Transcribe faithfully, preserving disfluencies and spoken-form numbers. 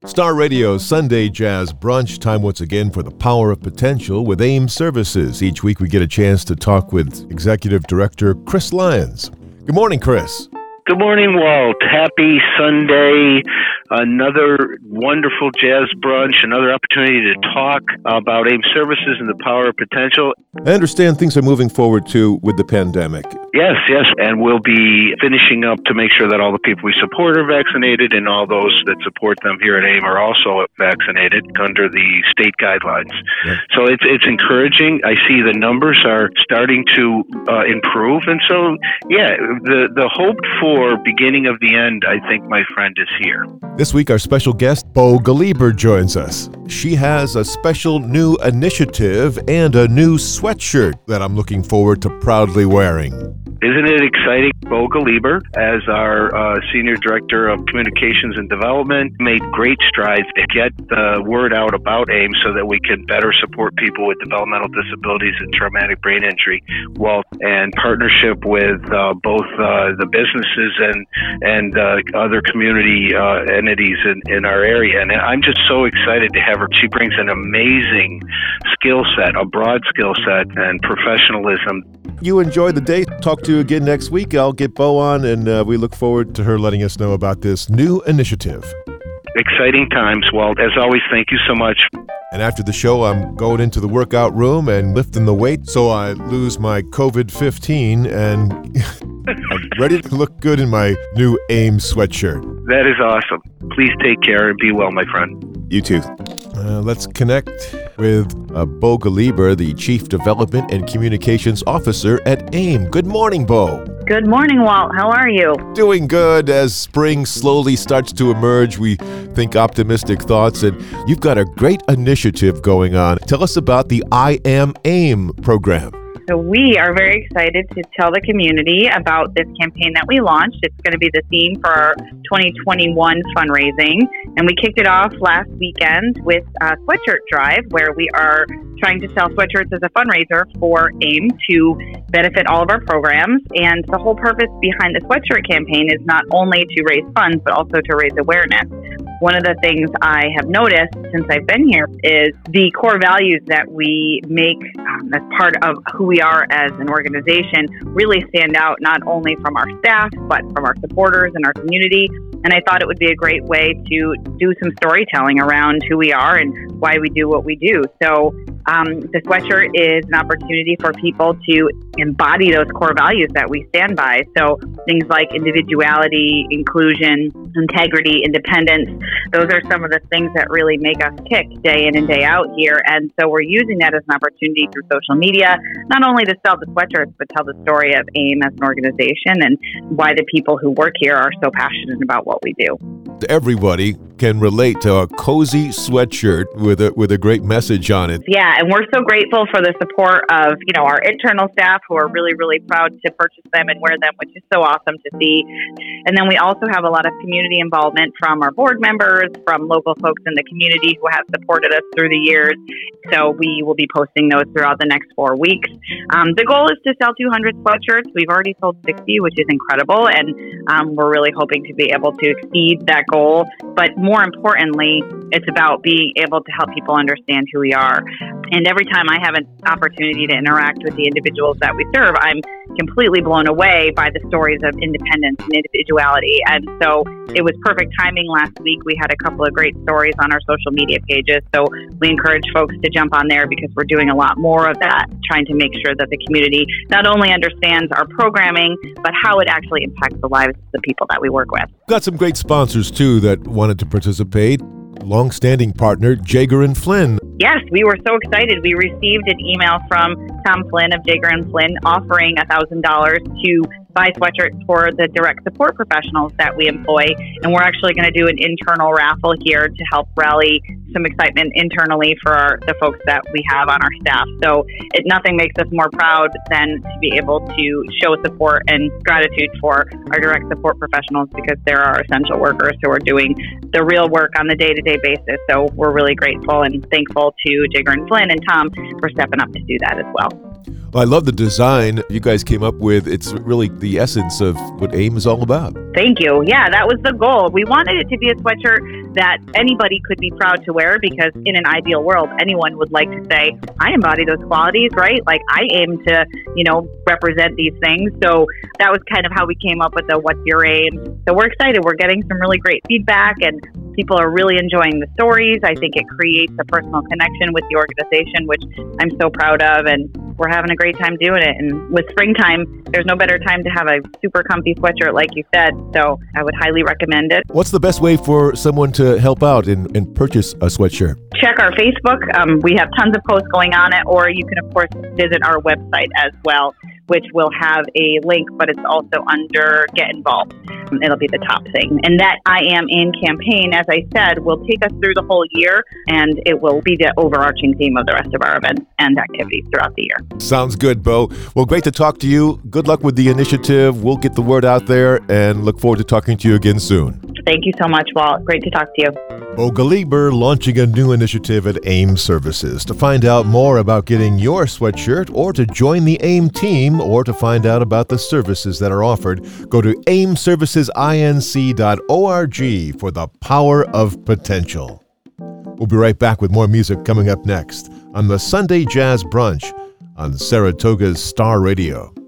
Star Radio Sunday Jazz Brunch, time once again for the Power of Potential with AIM Services. Each week we get a chance to talk with Executive Director Chris Lyons. Good morning, Chris. Good morning, Walt. Happy Sunday. Another wonderful jazz brunch, another opportunity to talk about AIM Services and the power of potential. I understand things are moving forward, too, with the pandemic. Yes, yes, and we'll be finishing up to make sure that all the people we support are vaccinated and all those that support them here at AIM are also vaccinated under the state guidelines. Yeah. So it's it's encouraging. I see the numbers are starting to uh, improve, and so, yeah, the, the hope for beginning of the end, I think, my friend, is here. This week, our special guest, Bo Galieber, joins us. She has a special new initiative and a new sweatshirt that I'm looking forward to proudly wearing. Isn't it exciting? Bo Galieber, as our uh, Senior Director of Communications and Development, made great strides to get the word out about AIM so that we can better support people with developmental disabilities and traumatic brain injury, while and partnership with uh, both uh, the businesses and and uh, other community uh, entities in, in our area. And I'm just so excited to have her. She brings an amazing skill set, a broad skill set, and professionalism. You enjoy the day. Talk to you again next week. I'll get Bo on, and uh, we look forward to her letting us know about this new initiative. Exciting times, Walt. As always, thank you so much. And after the show, I'm going into the workout room and lifting the weight so I lose my covid fifteen, and I'm ready to look good in my new AIM sweatshirt. That is awesome. Please take care and be well, my friend. You too. Uh, let's connect with uh, Bo Galieber, the Chief Development and Communications Officer at AIM. Good morning, Bo. Good morning, Walt. How are you? Doing good. As spring slowly starts to emerge, we think optimistic thoughts, and you've got a great initiative going on. Tell us about the I Am AIM program. So we are very excited to tell the community about this campaign that we launched. It's going to be the theme for our twenty twenty-one fundraising. And we kicked it off last weekend with a sweatshirt drive, where we are trying to sell sweatshirts as a fundraiser for AIM to benefit all of our programs. And the whole purpose behind the sweatshirt campaign is not only to raise funds, but also to raise awareness. One of the things I have noticed since I've been here is the core values that we make um, as part of who we are as an organization really stand out, not only from our staff, but from our supporters and our community. And I thought it would be a great way to do some storytelling around who we are and why we do what we do. So um, the sweatshirt is an opportunity for people to embody those core values that we stand by. So things like individuality, inclusion, integrity, independence, those are some of the things that really make us tick day in and day out here. And so we're using that as an opportunity through social media, not only to sell the sweatshirts, but tell the story of AIM as an organization and why the people who work here are so passionate about what we do. Everybody can relate to a cozy sweatshirt with a with a great message on it. Yeah, and we're so grateful for the support of, you know, our internal staff who are really, really proud to purchase them and wear them, which is so awesome to see. And then we also have a lot of community involvement from our board members, from local folks in the community who have supported us through the years. So we will be posting those throughout the next four weeks. Um, the goal is to sell two hundred sweatshirts. We've already sold sixty, which is incredible. And um, we're really hoping to be able to exceed that goal. But more importantly, it's about being able to help people understand who we are. And every time I have an opportunity to interact with the individuals that we serve, I'm completely blown away by the stories of independence and individuality. And so it was perfect timing last week. We had a couple of great stories on our social media pages. So we encourage folks to jump on there because we're doing a lot more of that, trying to make sure that the community not only understands our programming, but how it actually impacts the lives of the people that we work with. Got some great sponsors, too, that wanted to participate. Long-standing partner, Jaeger and Flynn. Yes, we were so excited. We received an email from Tom Flynn of Jaeger and Flynn offering one thousand dollars to buy sweatshirts for the direct support professionals that we employ. And we're actually going to do an internal raffle here to help rally some excitement internally for our, the folks that we have on our staff. So it, nothing makes us more proud than to be able to show support and gratitude for our direct support professionals, because they're our essential workers who are doing the real work on the day-to-day basis. So we're really grateful and thankful to Jaeger and Flynn and Tom for stepping up to do that as well. Well, I love the design you guys came up with. It's really the essence of what AIM is all about. Thank you. Yeah, that was the goal. We wanted it to be a sweatshirt that anybody could be proud to wear because in an ideal world, anyone would like to say, I embody those qualities, right? Like I aim to, you know, represent these things. So that was kind of how we came up with the What's Your Aim? So we're excited. We're getting some really great feedback and people are really enjoying the stories. I think it creates a personal connection with the organization, which I'm so proud of. And we're having a great time doing it. And with springtime, there's no better time to have a super comfy sweatshirt, like you said. So I would highly recommend it. What's the best way for someone to help out and, and purchase a sweatshirt? Check our Facebook. Um, we have tons of posts going on it, or you can, of course, visit our website as well, which will have a link, but it's also under Get Involved. It'll be the top thing. And that I Am AIM campaign, as I said, will take us through the whole year, and it will be the overarching theme of the rest of our events and activities throughout the year. Sounds good, Bo. Well, great to talk to you. Good luck with the initiative. We'll get the word out there and look forward to talking to you again soon. Thank you so much, Walt. Great to talk to you. Bo Galieber launching a new initiative at AIM Services. To find out more about getting your sweatshirt or to join the AIM team or to find out about the services that are offered, go to aim services inc dot org for the power of potential. We'll be right back with more music coming up next on the Sunday Jazz Brunch on Saratoga's Star Radio.